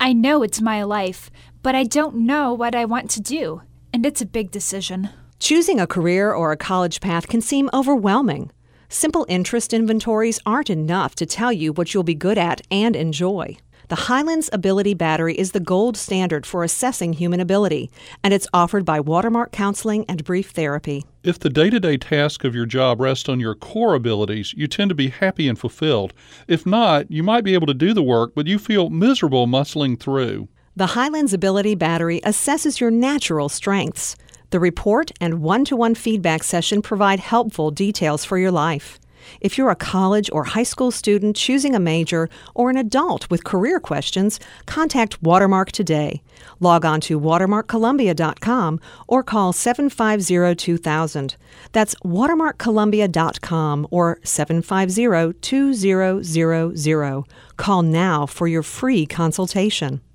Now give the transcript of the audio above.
I know it's my life, but I don't know what I want to do, and it's a big decision. Choosing a career or a college path can seem overwhelming. Simple interest inventories aren't enough to tell you what you'll be good at and enjoy. The Highlands Ability Battery is the gold standard for assessing human ability, and it's offered by Watermark Counseling and Brief Therapy. If the day-to-day task of your job rests on your core abilities, you tend to be happy and fulfilled. If not, you might be able to do the work, but you feel miserable muscling through. The Highlands Ability Battery assesses your natural strengths. The report and one-to-one feedback session provide helpful details for your life. If you're a college or high school student choosing a major or an adult with career questions, contact Watermark today. Log on to watermarkcolumbia.com or call 750-2000. That's watermarkcolumbia.com or 750-2000. Call now for your free consultation.